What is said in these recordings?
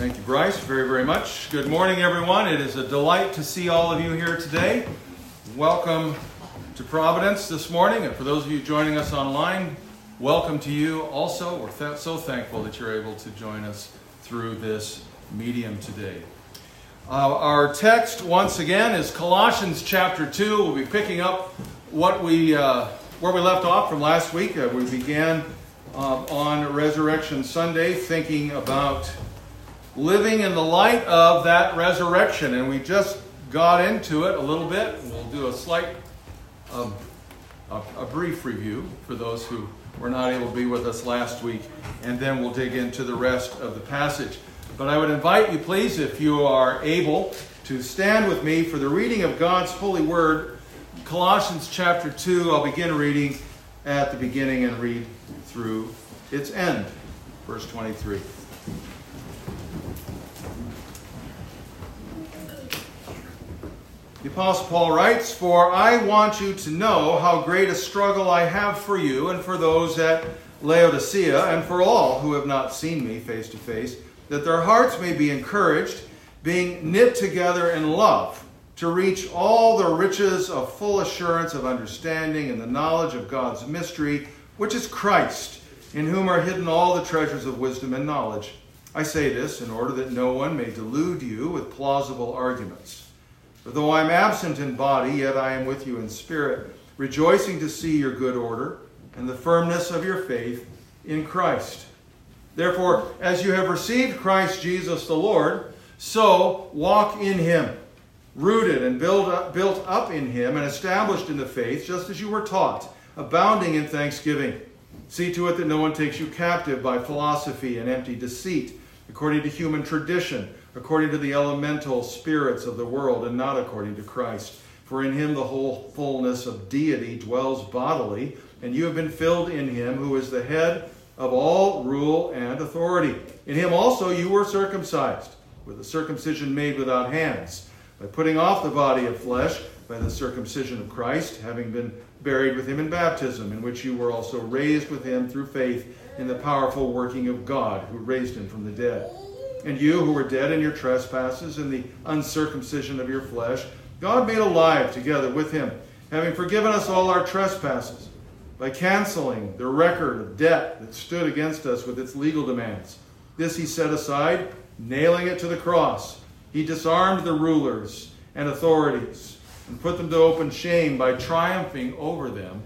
Thank you, Bryce, very, very much. Good morning, everyone. It is a delight to see all of you here today. Welcome to Providence this morning. And for those of you joining us online, welcome to you also. We're so thankful that you're able to join us through this medium today. Our text, once again, is Colossians chapter 2. We'll be picking up where we left off from last week. We began on Resurrection Sunday thinking about living in the light of that resurrection, and we just got into it a little bit. We'll do a slight, a brief review for those who were not able to be with us last week, and then we'll dig into the rest of the passage. But I would invite you, please, if you are able, to stand with me for the reading of God's holy word, Colossians chapter 2. I'll begin reading at the beginning and read through its end, verse 23. The Apostle Paul writes, "For I want you to know how great a struggle I have for you and for those at Laodicea and for all who have not seen me face to face, that their hearts may be encouraged, being knit together in love, to reach all the riches of full assurance of understanding and the knowledge of God's mystery, which is Christ, in whom are hidden all the treasures of wisdom and knowledge. I say this in order that no one may delude you with plausible arguments. For though I am absent in body, yet I am with you in spirit, rejoicing to see your good order and the firmness of your faith in Christ. Therefore, as you have received Christ Jesus the Lord, so walk in him, rooted and built up in him and established in the faith, just as you were taught, abounding in thanksgiving. See to it that no one takes you captive by philosophy and empty deceit, according to human tradition, according to the elemental spirits of the world, and not according to Christ. For in him the whole fullness of deity dwells bodily, and you have been filled in him, who is the head of all rule and authority. In him also you were circumcised, with a circumcision made without hands, by putting off the body of flesh by the circumcision of Christ, having been buried with him in baptism, in which you were also raised with him through faith in the powerful working of God, who raised him from the dead. And you who were dead in your trespasses and the uncircumcision of your flesh, God made alive together with him, having forgiven us all our trespasses, by canceling the record of debt that stood against us with its legal demands. This he set aside, nailing it to the cross. He disarmed the rulers and authorities and put them to open shame by triumphing over them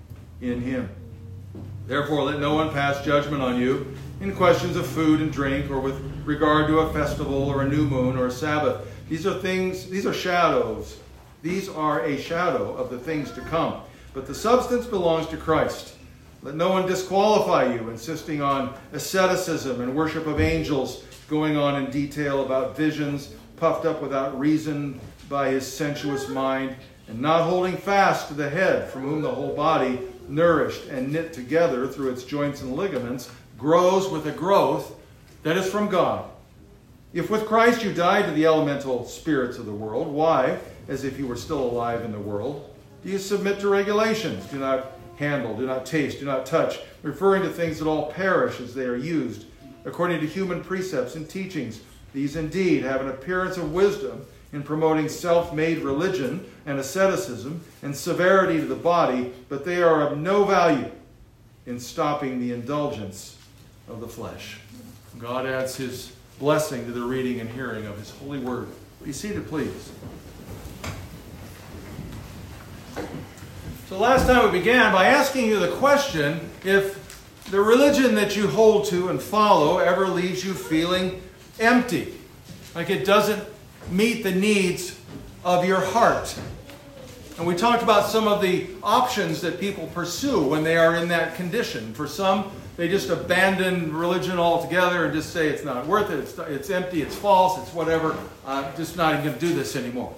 in him. Therefore, let no one pass judgment on you in questions of food and drink, or with regard to a festival or a new moon or a Sabbath. These are shadows. These are a shadow of the things to come. But the substance belongs to Christ. Let no one disqualify you, insisting on asceticism and worship of angels, going on in detail about visions, puffed up without reason by his sensuous mind, and not holding fast to the head, from whom the whole body, nourished and knit together through its joints and ligaments, grows with a growth that is from God. If with Christ you died to the elemental spirits of the world, why, as if you were still alive in the world, do you submit to regulations? Do not handle, do not taste, do not touch, referring to things that all perish as they are used, according to human precepts and teachings. These indeed have an appearance of wisdom in promoting self-made religion and asceticism and severity to the body, but they are of no value in stopping the indulgence of the flesh." God adds his blessing to the reading and hearing of his holy word. Be seated, please. So last time we began by asking you the question, if the religion that you hold to and follow ever leaves you feeling empty, like it doesn't meet the needs of your heart. And we talked about some of the options that people pursue when they are in that condition. For some, they just abandon religion altogether and just say it's not worth it, it's empty, it's false, it's whatever, I'm just not even going to do this anymore.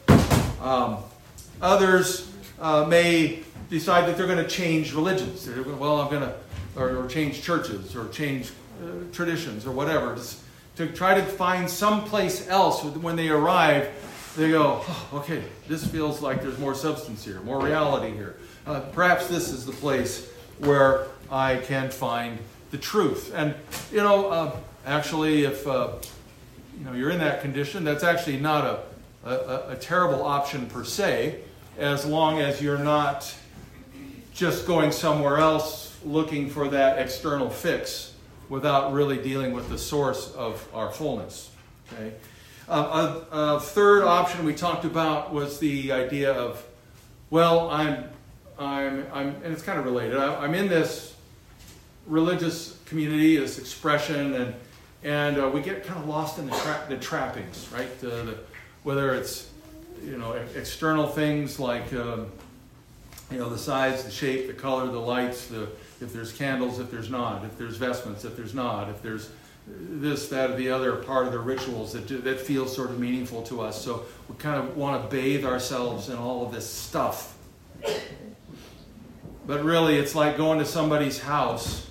Others may decide that they're going to change religions. Well, I'm going to, or change churches, or change traditions, or whatever, just to try to find some place else. When they arrive, they go, oh, okay, this feels like there's more substance here, more reality here. Perhaps this is the place where I can find the truth. And, actually, if you're in that condition, that's actually not a terrible option per se, as long as you're not just going somewhere else looking for that external fix without really dealing with the source of our fullness. Okay. A third option we talked about was the idea of, well, I'm, and it's kind of related. I'm in this religious community, this expression, and we get kind of lost in the trappings, right? Whether it's external things like the size, the shape, the color, the lights, if there's candles, if there's not, if there's vestments, if there's not, if there's this, that, or the other part of the rituals that feels sort of meaningful to us. So we kind of want to bathe ourselves in all of this stuff. But really, it's like going to somebody's house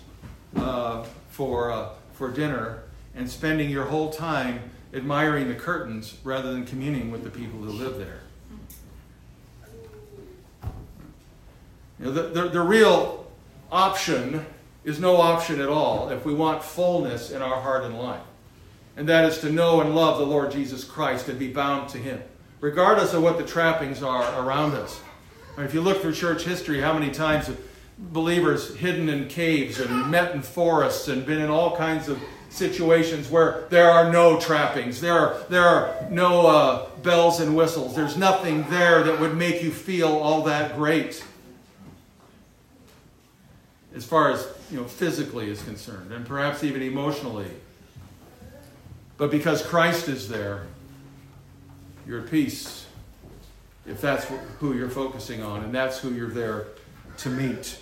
for dinner and spending your whole time admiring the curtains rather than communing with the people who live there. The real option is no option at all if we want fullness in our heart and life. And that is to know and love the Lord Jesus Christ and be bound to Him, regardless of what the trappings are around us. And if you look through church history, how many times have believers hidden in caves and met in forests and been in all kinds of situations where there are no trappings, there are no bells and whistles, there's nothing there that would make you feel all that great, as far as physically is concerned, and perhaps even emotionally. But because Christ is there, you're at peace, if that's who you're focusing on, and that's who you're there to meet.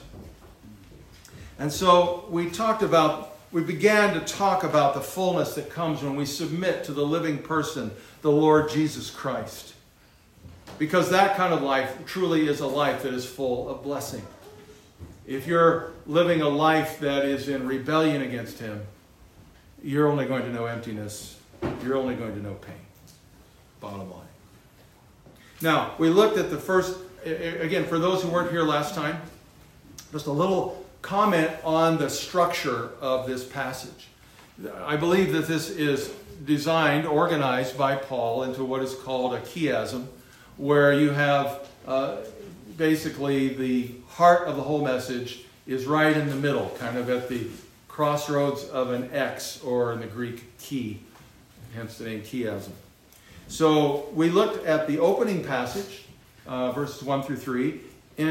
And so we began to talk about the fullness that comes when we submit to the living person, the Lord Jesus Christ. Because that kind of life truly is a life that is full of blessing. If you're living a life that is in rebellion against Him, you're only going to know emptiness. You're only going to know pain. Bottom line. Now, we looked at the first, again, for those who weren't here last time, just a little comment on the structure of this passage. I believe that this is designed, organized by Paul into what is called a chiasm, where you have basically the heart of the whole message is right in the middle, kind of at the crossroads of an X, or in the Greek key, hence the name chiasm. So we looked at the opening passage, verses 1 through 3,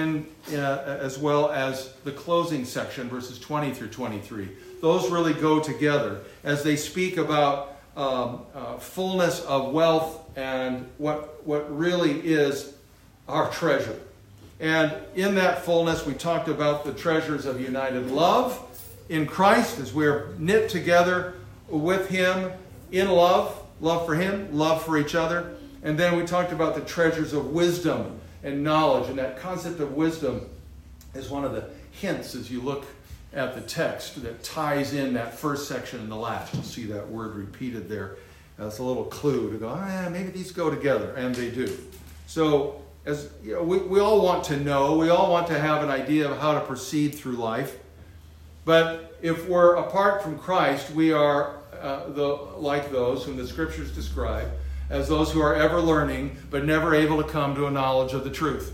as well as the closing section, verses 20 through 23. Those really go together as they speak about fullness of wealth and what really is our treasure. And in that fullness, we talked about the treasures of united love in Christ as we're knit together with Him in love for Him, love for each other. And then we talked about the treasures of wisdom and knowledge. And that concept of wisdom is one of the hints as you look at the text that ties in that first section and the last. You'll see that word repeated there. That's a little clue to go, maybe these go together. And they do. So, as you know, we all want to know, we all want to have an idea of how to proceed through life. But if we're apart from Christ, we are like those whom the Scriptures describe as those who are ever learning but never able to come to a knowledge of the truth.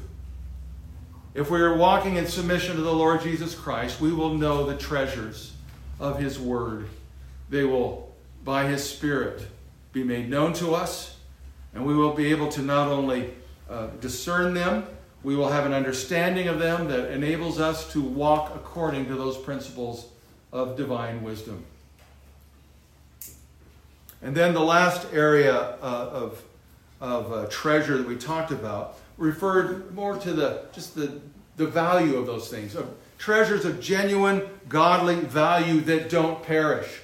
If we are walking in submission to the Lord Jesus Christ, we will know the treasures of His Word. They will, by His Spirit, be made known to us, and we will be able to not only discern them, we will have an understanding of them that enables us to walk according to those principles of divine wisdom. And then the last area of treasure that we talked about referred more to the value of those things, of treasures of genuine godly value that don't perish.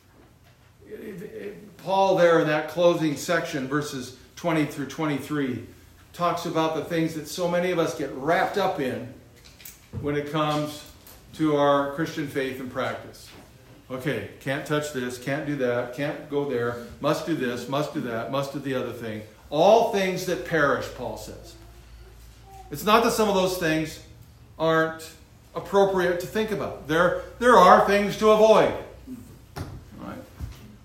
Paul there in that closing section, verses 20 through 23, talks about the things that so many of us get wrapped up in when it comes to our Christian faith and practice. Okay, can't touch this, can't do that, can't go there, must do this, must do that, must do the other thing. All things that perish, Paul says. It's not that some of those things aren't appropriate to think about. There are things to avoid. Right?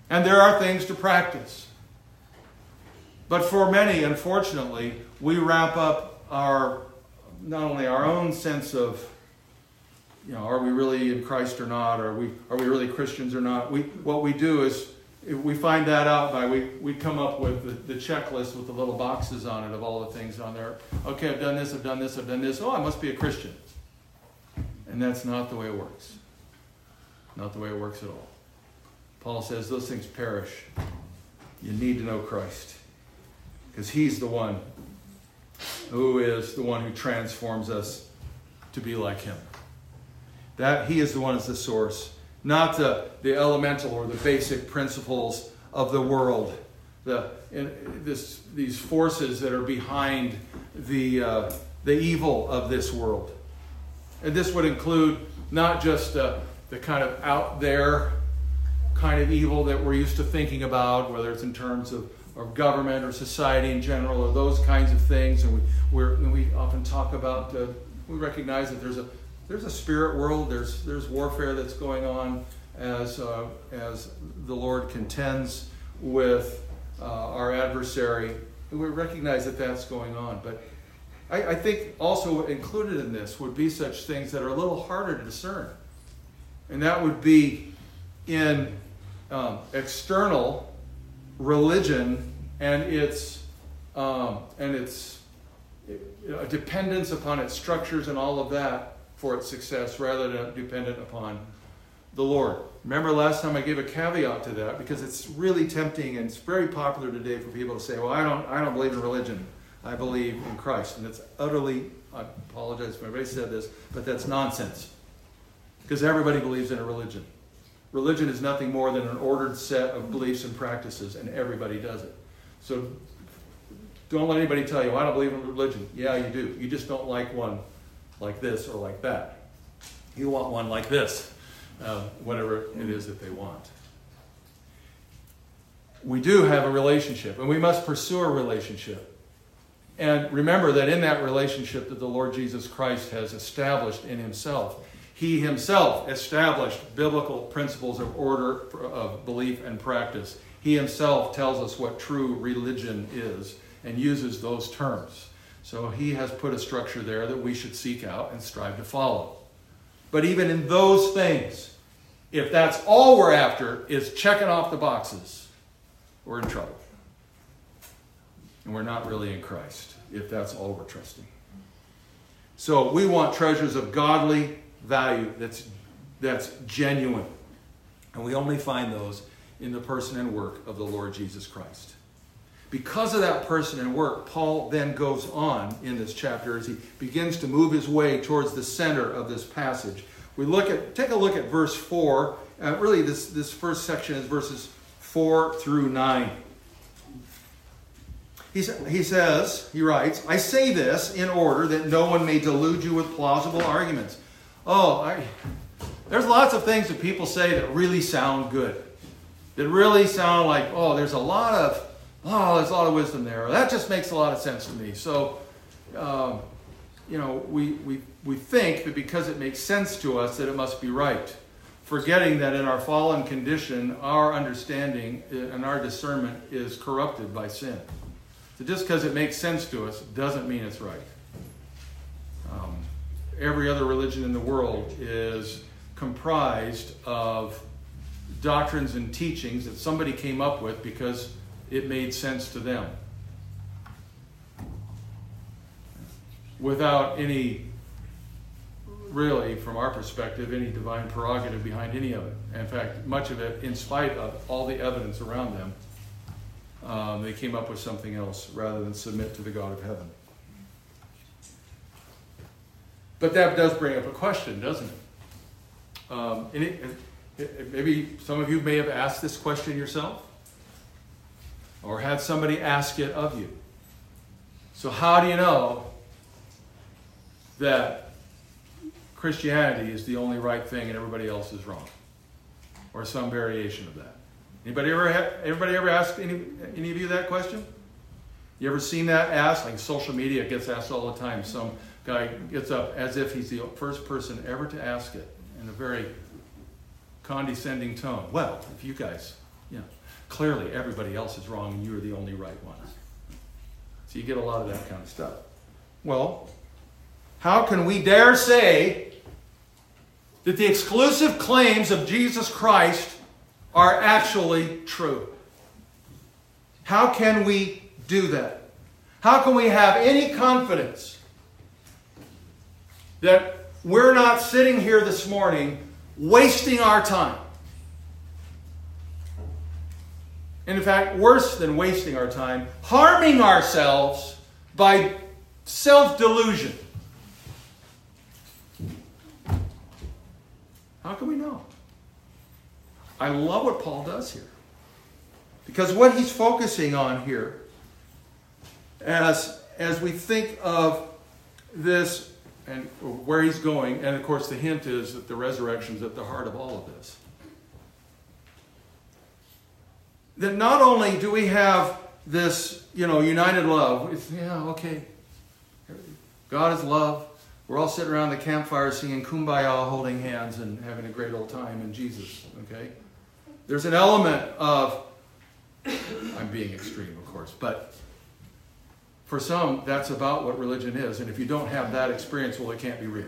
And there are things to practice. But for many, unfortunately, we wrap up not only our own sense of, are we really in Christ or not? Are we really Christians or not? What we do is we find that out by we come up with the checklist with the little boxes on it of all the things on there. Okay, I've done this, I've done this, I've done this. Oh, I must be a Christian. And that's not the way it works. Not the way it works at all. Paul says those things perish. You need to know Christ. Because he's the one who is the one who transforms us to be like him. That he is the one who's the source. Not the elemental or the basic principles of the world. These forces that are behind the evil of this world. And this would include not just the kind of out there kind of evil that we're used to thinking about, whether it's in terms of government or society in general or those kinds of things. And we often talk about, we recognize that there's a spirit world, there's warfare that's going on as the Lord contends with our adversary. And we recognize that that's going on. But I think also included in this would be such things that are a little harder to discern. And that would be in external religion and its dependence upon its structures and all of that for its success, rather than dependent upon the Lord. Remember last time I gave a caveat to that, because it's really tempting and it's very popular today for people to say, well, I don't believe in religion. I believe in Christ. And it's utterly, I apologize if everybody said this, but that's nonsense. Because everybody believes in a religion. Religion is nothing more than an ordered set of beliefs and practices, and everybody does it. So don't let anybody tell you, I don't believe in religion. Yeah, you do. You just don't like one like this or like that. You want one like this, whatever it is that they want. We do have a relationship, and we must pursue a relationship. And remember that in that relationship that the Lord Jesus Christ has established in himself, he himself established biblical principles of order, of belief and practice. He himself tells us what true religion is and uses those terms. So he has put a structure there that we should seek out and strive to follow. But even in those things, if that's all we're after is checking off the boxes, we're in trouble. And we're not really in Christ, if that's all we're trusting. So we want treasures of godly value that's genuine. And we only find those in the person and work of the Lord Jesus Christ. Because of that person and work, Paul then goes on in this chapter as he begins to move his way towards the center of this passage. Take a look at verse 4. Really, this first section is verses 4 through 9. He writes, I say this in order that no one may delude you with plausible arguments. There's lots of things that people say that really sound good. That really sound like, there's a lot of wisdom there. That just makes a lot of sense to me. So, we think that because it makes sense to us that it must be right. Forgetting that in our fallen condition, our understanding and our discernment is corrupted by sin. So just because it makes sense to us doesn't mean it's right. Every other religion in the world is comprised of doctrines and teachings that somebody came up with because it made sense to them. Without any, really, from our perspective, any divine prerogative behind any of it. In fact, much of it, in spite of all the evidence around them, they came up with something else rather than submit to the God of heaven. But that does bring up a question, doesn't it? Maybe some of you may have asked this question yourself, or had somebody ask it of you. So how do you know that Christianity is the only right thing and everybody else is wrong? Or some variation of that? Everybody ever asked any of you that question? You ever seen that asked? Like social media, it gets asked all the time. Some guy gets up as if he's the first person ever to ask it in a very condescending tone. Well, if you guys Clearly everybody else is wrong and you are the only right ones. So you get a lot of that kind of stuff. Well, how can we dare say that the exclusive claims of Jesus Christ are actually true? How can we do that? How can we have any confidence that we're not sitting here this morning wasting our time? And in fact, worse than wasting our time, harming ourselves by self-delusion. How can we know? I love what Paul does here. Because what he's focusing on here, as we think of this and where he's going, and of course the hint is that the resurrection is at the heart of all of this. That not only do we have this, united love. Okay. God is love. We're all sitting around the campfire singing Kumbaya, holding hands and having a great old time in Jesus. Okay? There's an element of, I'm being extreme, of course, but for some, that's about what religion is. And if you don't have that experience, well, it can't be real.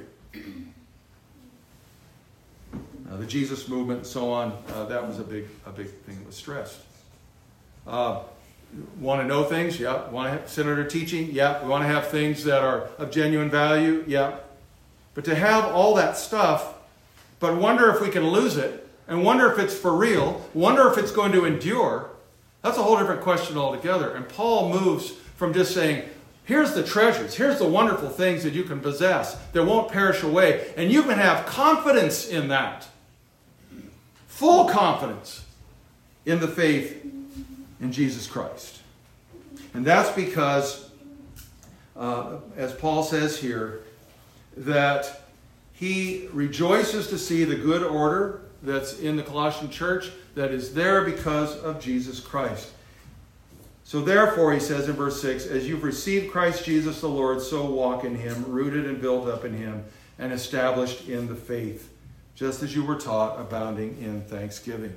The Jesus movement and so on, that was a big thing that was stressed. Want to know things? Yeah. Want to sit under teaching? Yeah. We want to have things that are of genuine value? Yeah. But to have all that stuff, but wonder if we can lose it, and wonder if it's for real, wonder if it's going to endure, that's a whole different question altogether. And Paul moves from just saying, here's the treasures, here's the wonderful things that you can possess that won't perish away, and you can have confidence in that. Full confidence in the faith in Jesus Christ. And that's because, as Paul says here, that he rejoices to see the good order that's in the Colossian church that is there because of Jesus Christ. So therefore, he says in verse 6, as you've received Christ Jesus the Lord, so walk in him, rooted and built up in him, and established in the faith, just as you were taught, abounding in thanksgiving.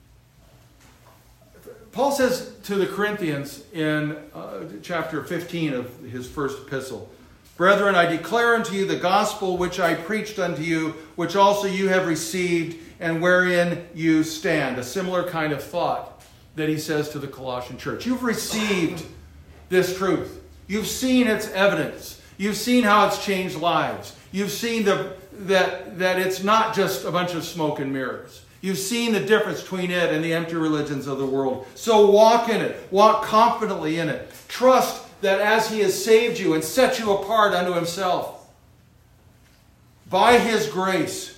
Paul says to the Corinthians in chapter 15 of his first epistle, brethren, I declare unto you the gospel which I preached unto you, which also you have received, and wherein you stand. A similar kind of thought that he says to the Colossian church. You've received this truth. You've seen its evidence. You've seen how it's changed lives. You've seen that it's not just a bunch of smoke and mirrors. You've seen the difference between it and the empty religions of the world. So walk in it. Walk confidently in it. Trust that as he has saved you and set you apart unto himself, by his grace,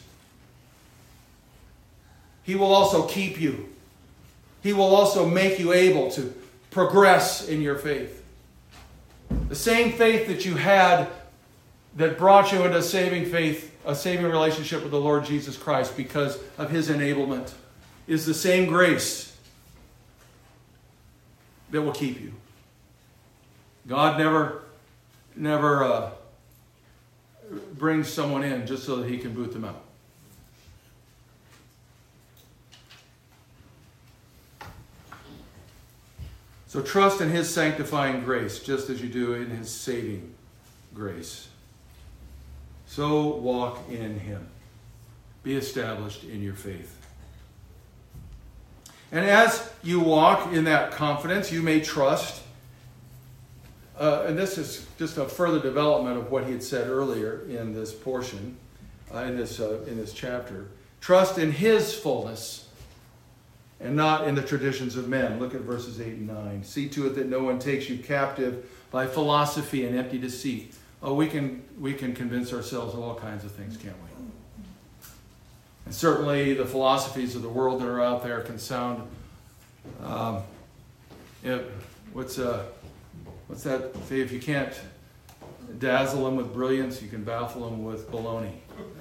he will also keep you. He will also make you able to progress in your faith. The same faith that you had that brought you into saving faith, a saving relationship with the Lord Jesus Christ because of his enablement, is the same grace that will keep you. God never brings someone in just so that he can boot them out. So trust in his sanctifying grace, just as you do in his saving grace. So walk in him. Be established in your faith. And as you walk in that confidence, you may trust. And this is just a further development of what he had said earlier in this portion, in this chapter. Trust in his fullness and not in the traditions of men. Look at verses 8 and 9. See to it that no one takes you captive by philosophy and empty deceit. Oh, we can convince ourselves of all kinds of things, can't we? And certainly the philosophies of the world that are out there can sound, what's that say? If you can't dazzle them with brilliance, you can baffle them with baloney.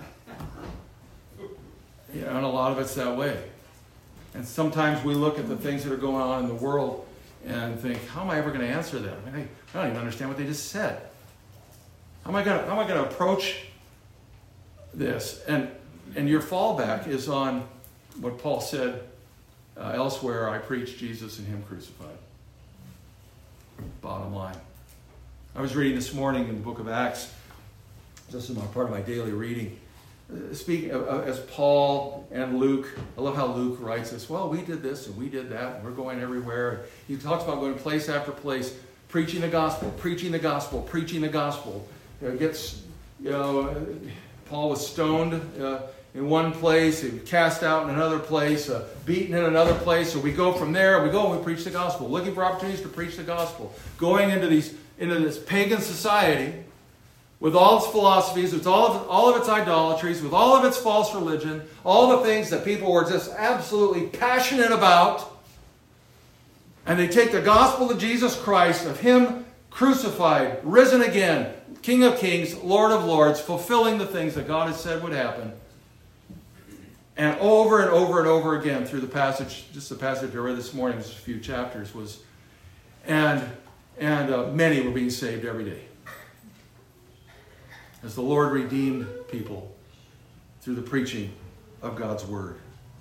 And a lot of it's that way. And sometimes we look at the things that are going on in the world and think, how am I ever going to answer that? I don't even understand what they just said. How am I going to approach this? And your fallback is on what Paul said Elsewhere, I preach Jesus and Him crucified. Bottom line. I was reading this morning in the book of Acts. This is part of my daily reading. Speaking as Paul and Luke, I love how Luke writes this. Well, we did this and we did that, and we're going everywhere. He talks about going place after place, preaching the gospel, preaching the gospel, preaching the gospel. Paul was stoned in one place, he was cast out in another place, beaten in another place. So we go from there, we go and we preach the gospel, looking for opportunities to preach the gospel, going into this pagan society with all its philosophies, with all of its idolatries, with all of its false religion, all the things that people were just absolutely passionate about. And they take the gospel of Jesus Christ, of Him crucified, risen again, King of Kings, Lord of Lords, fulfilling the things that God has said would happen. And over and over and over again through the passage, just the passage I read this morning, just a few chapters, and many were being saved every day, as the Lord redeemed people through the preaching of God's Word.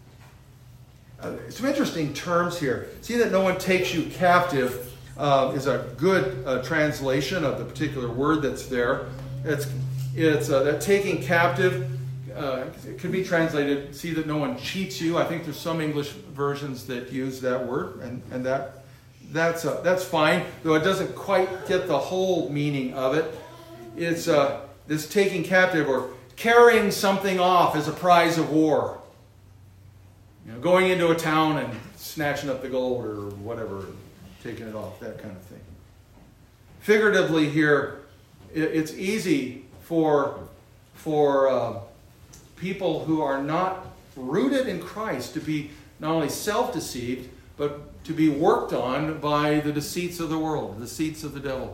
Some interesting terms here. See that no one takes you captive is a good translation of the particular word that's there. It's that taking captive. It could be translated, see that no one cheats you. I think there's some English versions that use that word, and that's fine, though it doesn't quite get the whole meaning of it. It's this taking captive or carrying something off as a prize of war. Going into a town and snatching up the gold or whatever, and taking it off, that kind of thing. Figuratively here, it's easy for people who are not rooted in Christ to be not only self-deceived, but to be worked on by the deceits of the world, the deceits of the devil.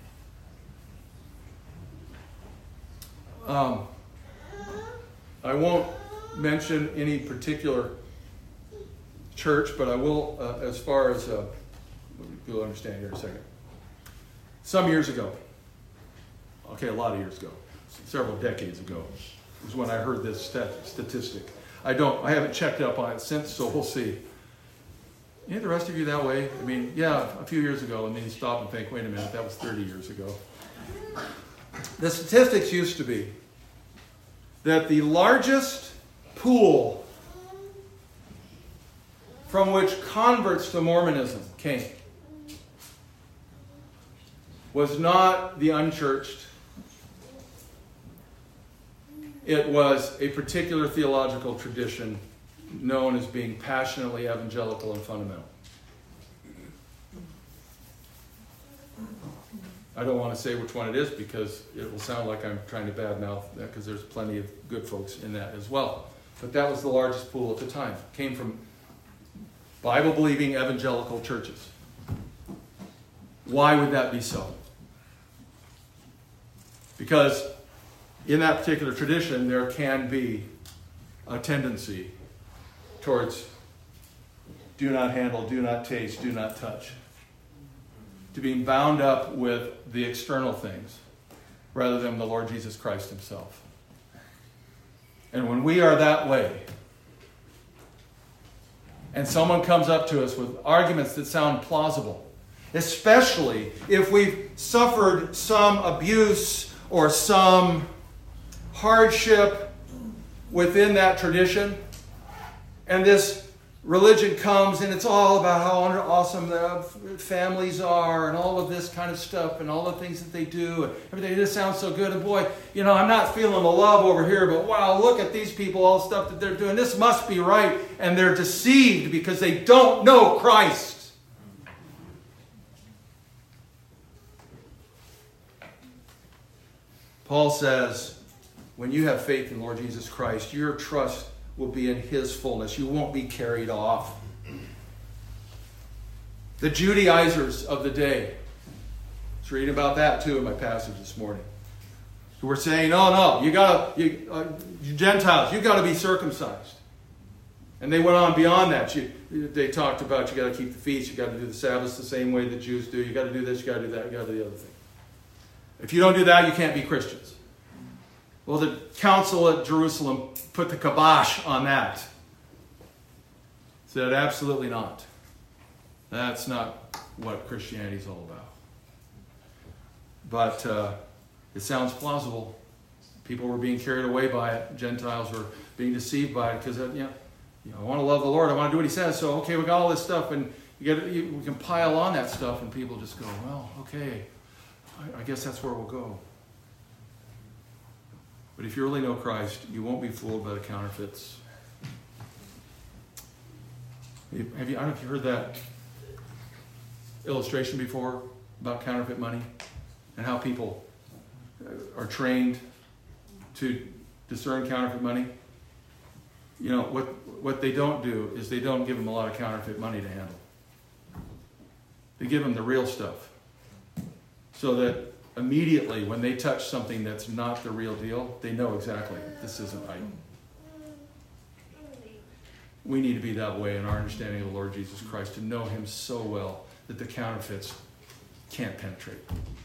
I won't mention any particular church, but I will, as far as, you'll understand here in a second. Some years ago, a lot of years ago, several decades ago, was when I heard this statistic. I haven't checked up on it since, so we'll see. Ain't the rest of you that way? I mean, yeah, a few years ago, and then you stop and think, wait a minute, that was 30 years ago. The statistics used to be that the largest pool from which converts to Mormonism came was not the unchurched. It was a particular theological tradition known as being passionately evangelical and fundamental. I don't want to say which one it is because it will sound like I'm trying to badmouth that, because there's plenty of good folks in that as well. But that was the largest pool at the time. It came from Bible-believing evangelical churches. Why would that be so? Because in that particular tradition, there can be a tendency towards do not handle, do not taste, do not touch. To being bound up with the external things rather than the Lord Jesus Christ Himself. And when we are that way, and someone comes up to us with arguments that sound plausible, especially if we've suffered some abuse or some hardship within that tradition, and this religion comes and it's all about how awesome the families are and all of this kind of stuff and all the things that they do and everything just sounds so good, and boy, I'm not feeling the love over here, but wow, look at these people, all the stuff that they're doing, this must be right, and they're deceived because they don't know Christ. Paul says, when you have faith in Lord Jesus Christ, your trust will be in His fullness. You won't be carried off. The Judaizers of the day, I was reading about that too in my passage this morning, who were saying, oh no, you Gentiles, you got to be circumcised. And they went on beyond that. They talked about you got to keep the feasts, you got to do the Sabbaths the same way the Jews do, you got to do this, you got to do that, you got to do the other thing. If you don't do that, you can't be Christians. Well, the council at Jerusalem put the kibosh on that. said, absolutely not. That's not what Christianity is all about. But it sounds plausible. People were being carried away by it. Gentiles were being deceived by it because, I want to love the Lord. I want to do what He says. So, okay, we got all this stuff, and we can pile on that stuff, and people just go, well, okay, I guess that's where we'll go. But if you really know Christ, you won't be fooled by the counterfeits. I don't know if you heard that illustration before about counterfeit money and how people are trained to discern counterfeit money. You know, what they don't do is they don't give them a lot of counterfeit money to handle. They give them the real stuff. So that immediately when they touch something that's not the real deal, they know exactly this isn't right. We need to be that way in our understanding of the Lord Jesus Christ, to know Him so well that the counterfeits can't penetrate.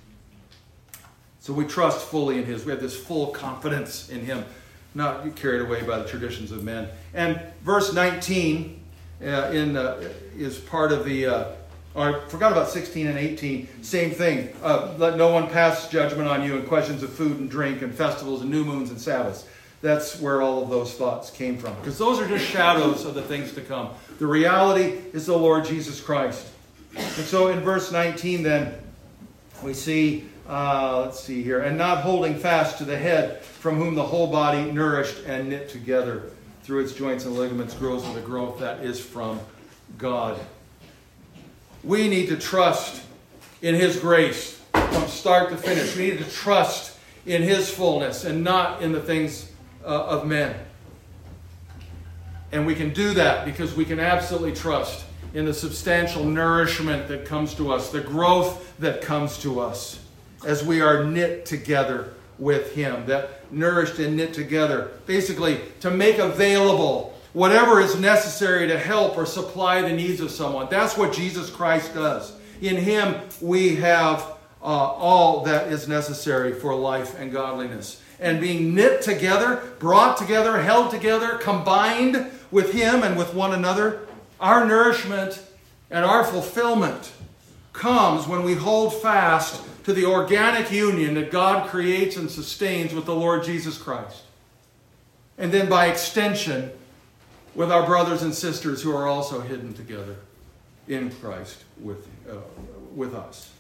So we trust fully in His. We have this full confidence in Him, not carried away by the traditions of men. And verse 19 is part of the... I forgot about 16 and 18. Same thing. Let no one pass judgment on you in questions of food and drink and festivals and new moons and Sabbaths. That's where all of those thoughts came from. Because those are just shadows of the things to come. The reality is the Lord Jesus Christ. And so in verse 19 then, we see, let's see here, and not holding fast to the head, from whom the whole body, nourished and knit together through its joints and ligaments, grows with a growth that is from God. We need to trust in His grace from start to finish. We need to trust in His fullness and not in the things of men. And we can do that because we can absolutely trust in the substantial nourishment that comes to us, the growth that comes to us as we are knit together with Him, that nourished and knit together, basically to make available whatever is necessary to help or supply the needs of someone. That's what Jesus Christ does. In Him we have all that is necessary for life and godliness. And being knit together, brought together, held together, combined with Him and with one another, our nourishment and our fulfillment comes when we hold fast to the organic union that God creates and sustains with the Lord Jesus Christ. And then by extension, with our brothers and sisters who are also hidden together in Christ with us.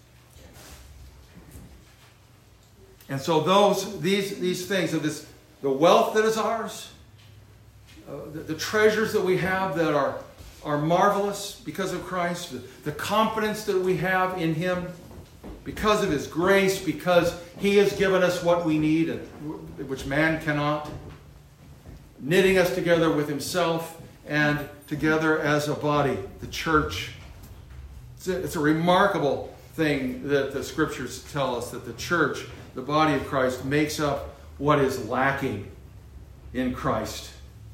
And so these things of this, the wealth that is ours, the treasures that we have that are marvelous because of Christ, the confidence that we have in Him because of His grace, because He has given us what we need, which man cannot, knitting us together with Himself and together as a body, the church. It's a remarkable thing that the Scriptures tell us, that the church, the body of Christ, makes up what is lacking in Christ.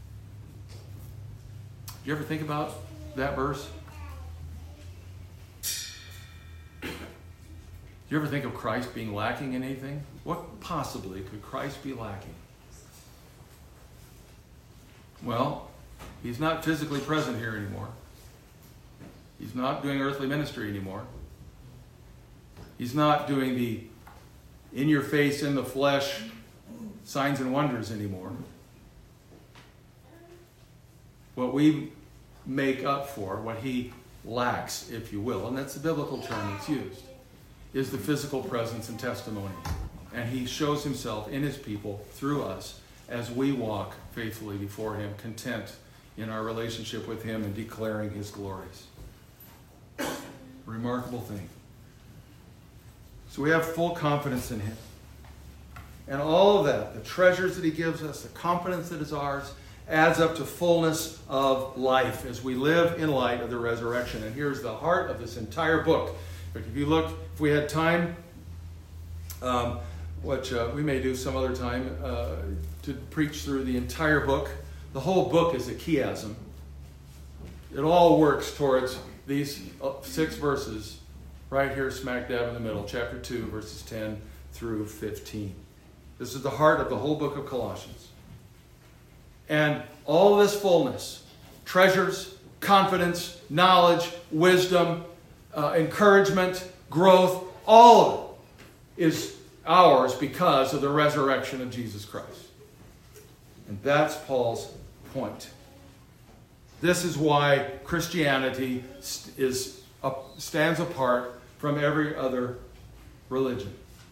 Do you ever think about that verse? Do you ever think of Christ being lacking in anything? What possibly could Christ be lacking? Well, He's not physically present here anymore. He's not doing earthly ministry anymore. He's not doing the in your face, in the flesh, signs and wonders anymore. What we make up for, what He lacks, if you will, and that's the biblical term that's used, is the physical presence and testimony. And He shows Himself in His people through us as we walk faithfully before Him, content in our relationship with Him and declaring His glories. Remarkable thing. So we have full confidence in Him. And all of that, the treasures that He gives us, the confidence that is ours, adds up to fullness of life as we live in light of the resurrection. And here's the heart of this entire book. But if you look, if we had time, which we may do some other time, to preach through the entire book. The whole book is a chiasm. It all works towards these 6 verses right here smack dab in the middle, chapter 2, verses 10 through 15. This is the heart of the whole book of Colossians. And all this fullness, treasures, confidence, knowledge, wisdom, encouragement, growth, all of it is ours because of the resurrection of Jesus Christ. And that's Paul's point. This is why Christianity stands apart from every other religion.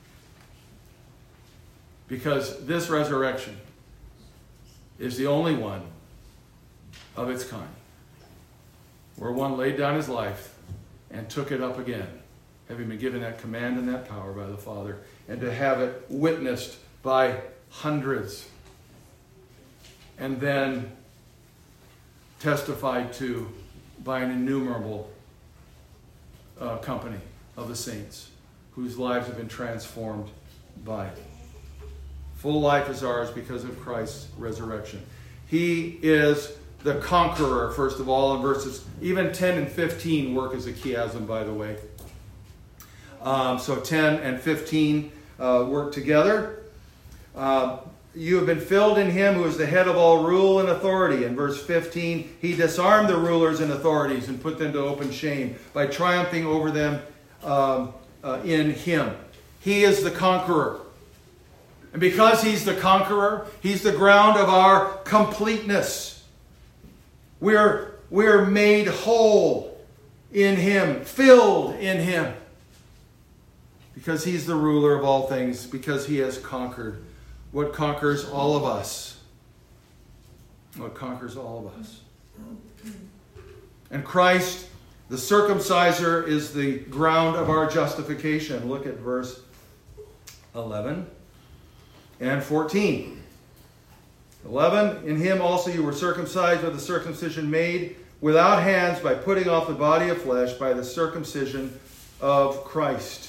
Because this resurrection is the only one of its kind, where one laid down his life and took it up again, having been given that command and that power by the Father, and to have it witnessed by hundreds, and then testified to by an innumerable company of the saints whose lives have been transformed by it. Full life is ours because of Christ's resurrection. He is the conqueror, first of all, in verses even 10 and 15 work as a chiasm, by the way. So 10 and 15 work together. You have been filled in him who is the head of all rule and authority. In verse 15, he disarmed the rulers and authorities and put them to open shame by triumphing over them in him. He is the conqueror. And because he's the conqueror, he's the ground of our completeness. We're made whole in him, filled in him. Because he's the ruler of all things, because he has conquered what conquers all of us. What conquers all of us. And Christ, the circumciser, is the ground of our justification. Look at verse 11 and 14. 11, in him also you were circumcised with the circumcision made without hands by putting off the body of flesh by the circumcision of Christ.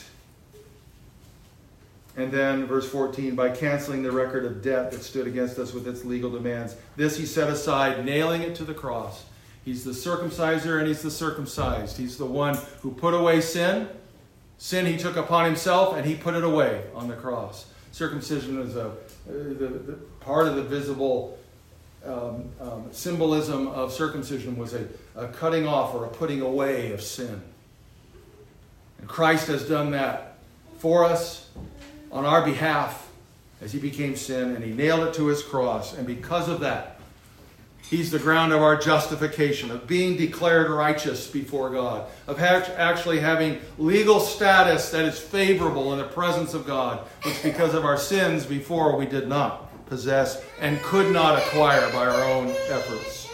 And then verse 14, by canceling the record of debt that stood against us with its legal demands. This he set aside, nailing it to the cross. He's the circumciser and he's the circumcised. He's the one who put away sin. Sin he took upon himself and he put it away on the cross. Circumcision is the part of the visible symbolism of circumcision was a cutting off or a putting away of sin. And Christ has done that for us on our behalf as he became sin, and he nailed it to his cross. And because of that, he's the ground of our justification, of being declared righteous before God, of actually having legal status that is favorable in the presence of God, which because of our sins before we did not possess and could not acquire by our own efforts.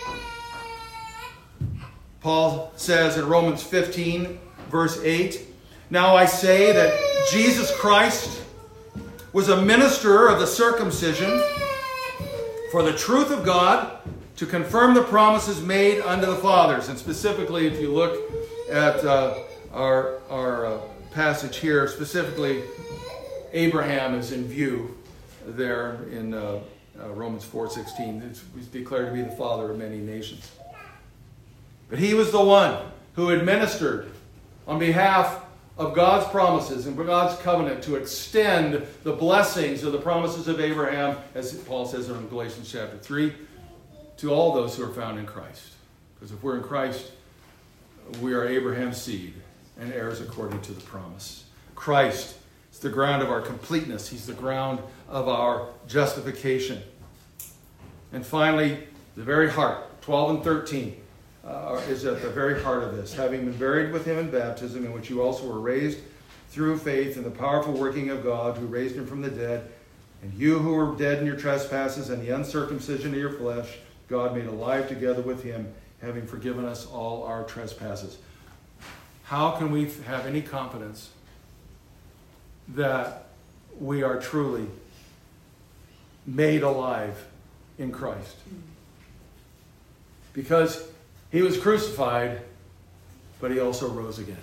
Paul says in Romans 15, verse 8, now I say that Jesus Christ was a minister of the circumcision for the truth of God, to confirm the promises made unto the fathers. And specifically, if you look at our passage here, specifically Abraham is in view there in Romans 4:16. He's declared to be the father of many nations. But he was the one who administered on behalf of God's promises and God's covenant to extend the blessings of the promises of Abraham, as Paul says in Galatians chapter 3, to all those who are found in Christ. Because if we're in Christ, we are Abraham's seed and heirs according to the promise. Christ is the ground of our completeness. He's the ground of our justification. And finally, the very heart, 12 and 13, is at the very heart of this. Having been buried with him in baptism, in which you also were raised through faith in the powerful working of God who raised him from the dead, and you who were dead in your trespasses and the uncircumcision of your flesh, God made alive together with him, having forgiven us all our trespasses. How can we have any confidence that we are truly made alive in Christ? Because he was crucified, but he also rose again.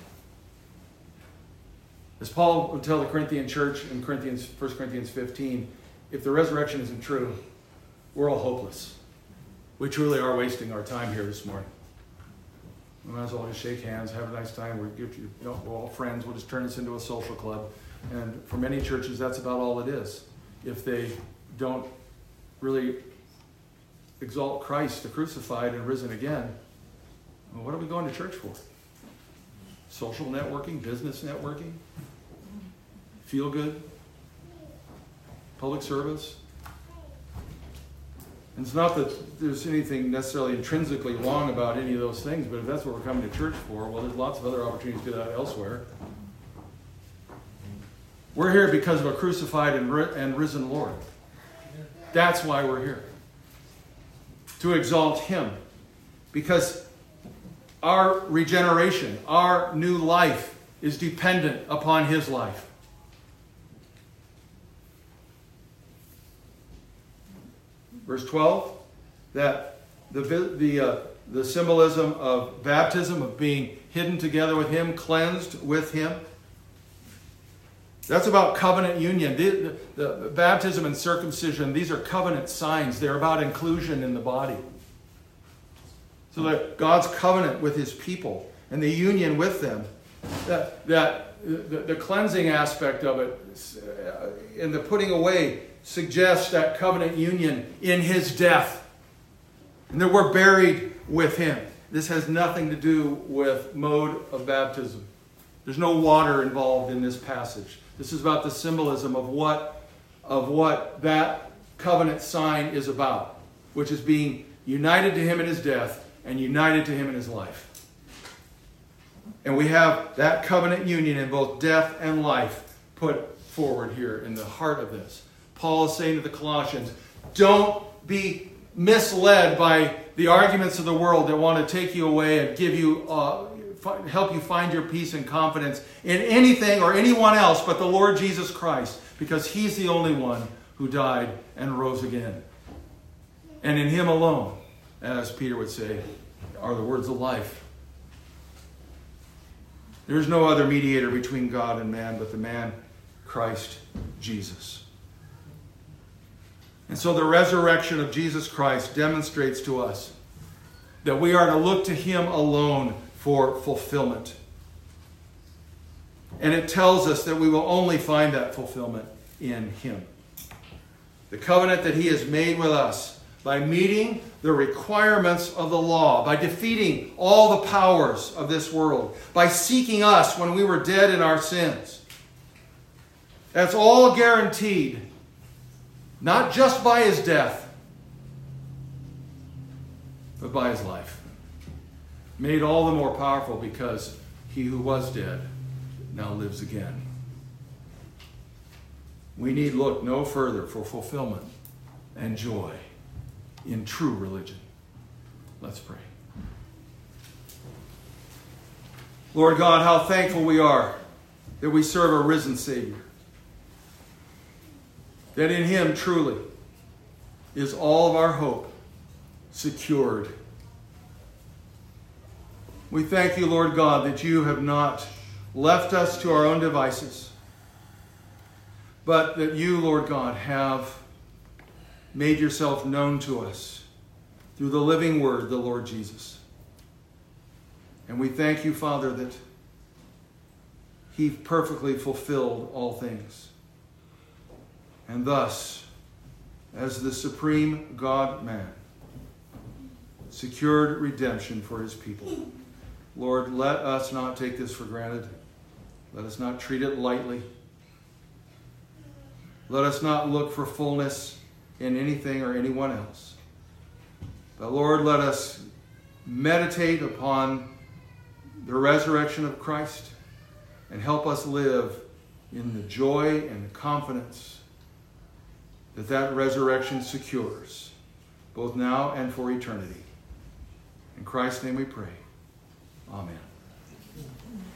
As Paul would tell the Corinthian church in 1 Corinthians 15, if the resurrection isn't true, we're all hopeless. We truly are wasting our time here this morning. We might as well just shake hands, have a nice time. We're all friends. We'll just turn this into a social club. And for many churches, that's about all it is. If they don't really exalt Christ, the crucified and risen again, Well, what are we going to church for? Social networking, business networking, feel good, public service. And it's not that there's anything necessarily intrinsically wrong about any of those things, but if that's what we're coming to church for, well, there's lots of other opportunities to do that elsewhere. We're here because of a crucified and risen Lord. That's why we're here. To exalt Him. Because our regeneration, our new life, is dependent upon His life. Verse 12, that the symbolism of baptism, of being hidden together with Him, cleansed with Him. That's about covenant union. The baptism and circumcision, these are covenant signs. They're about inclusion in the body. So that God's covenant with His people and the union with them, the cleansing aspect of it and the putting away suggests that covenant union in His death. And that we're buried with Him. This has nothing to do with mode of baptism. There's no water involved in this passage. This is about the symbolism of what that covenant sign is about, which is being united to Him in His death and united to Him in His life. And we have that covenant union in both death and life put forward here in the heart of this. Paul is saying to the Colossians, don't be misled by the arguments of the world that want to take you away and give you help you find your peace and confidence in anything or anyone else but the Lord Jesus Christ, because He's the only one who died and rose again. And in Him alone, as Peter would say, are the words of life. There is no other mediator between God and man but the man Christ Jesus. And so the resurrection of Jesus Christ demonstrates to us that we are to look to Him alone for fulfillment. And it tells us that we will only find that fulfillment in Him. The covenant that He has made with us by meeting the requirements of the law, by defeating all the powers of this world, by seeking us when we were dead in our sins. That's all guaranteed, not just by His death, but by His life. Made all the more powerful because He who was dead now lives again. We need look no further for fulfillment and joy in true religion. Let's pray. Lord God, how thankful we are that we serve a risen Savior. That in Him truly is all of our hope secured. We thank You, Lord God, that You have not left us to our own devices, but that You, Lord God, have made Yourself known to us through the living Word, the Lord Jesus. And we thank You, Father, that He perfectly fulfilled all things. And thus, as the supreme God-man, secured redemption for His people. Lord, let us not take this for granted. Let us not treat it lightly. Let us not look for fullness in anything or anyone else. But Lord, let us meditate upon the resurrection of Christ and help us live in the joy and the confidence that that resurrection secures, both now and for eternity. In Christ's name we pray. Amen.